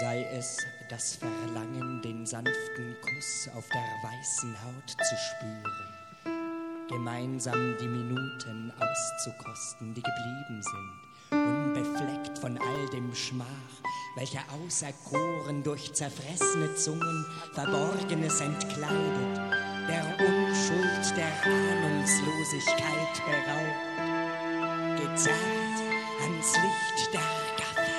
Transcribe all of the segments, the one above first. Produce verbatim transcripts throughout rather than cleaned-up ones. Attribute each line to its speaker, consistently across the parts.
Speaker 1: Sei es das Verlangen, den sanften Kuss auf der weißen Haut zu spüren, gemeinsam die Minuten auszukosten, die geblieben sind, unbefleckt von all dem Schmach, welcher auserkoren durch zerfressene Zungen Verborgenes entkleidet, der Unschuld der Ahnungslosigkeit beraubt, gezerrt ans Licht der Gatter.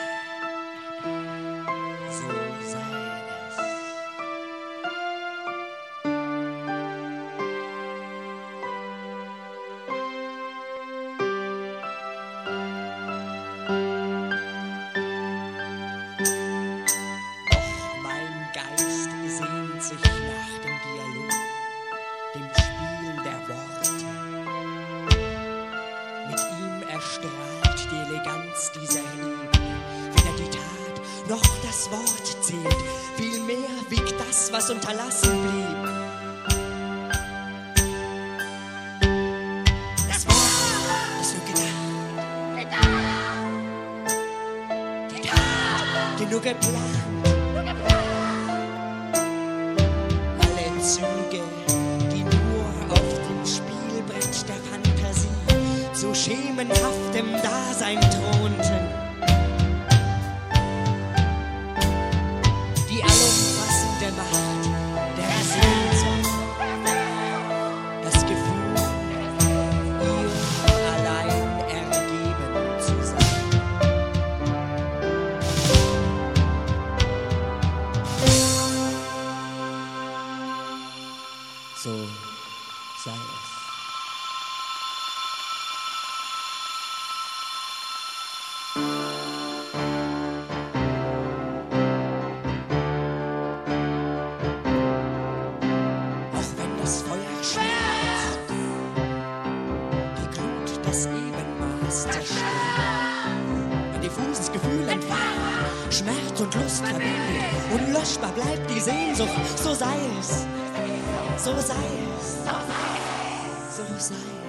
Speaker 1: So sei es. Doch mein Geist sehnt sich nach dem Dialog, dem Spiel der Worte. Mit ihm erstrahlt die Eleganz dieser Ebene. Weder die Tat noch das Wort zählt, vielmehr wiegt das, was unterlassen blieb. Das Wort ist nur gedacht, die Tat genug geplant. Alle Züge, die nur auf dem Spielbrett der Fantasie zu schemenhaftem Dasein thronten. Die allumfassende Macht der Sehnsucht, das Gefühl, ihr allein ergeben zu sein. So sei es. Auch wenn das Feuer schmerzt, die Glut das Ebenmaß zerstört, wenn diffuses Gefühl entfacht, Schmerz und Lust verbindet, unlöschbar bleibt die Sehnsucht, so sei es, so sei es, so sei es.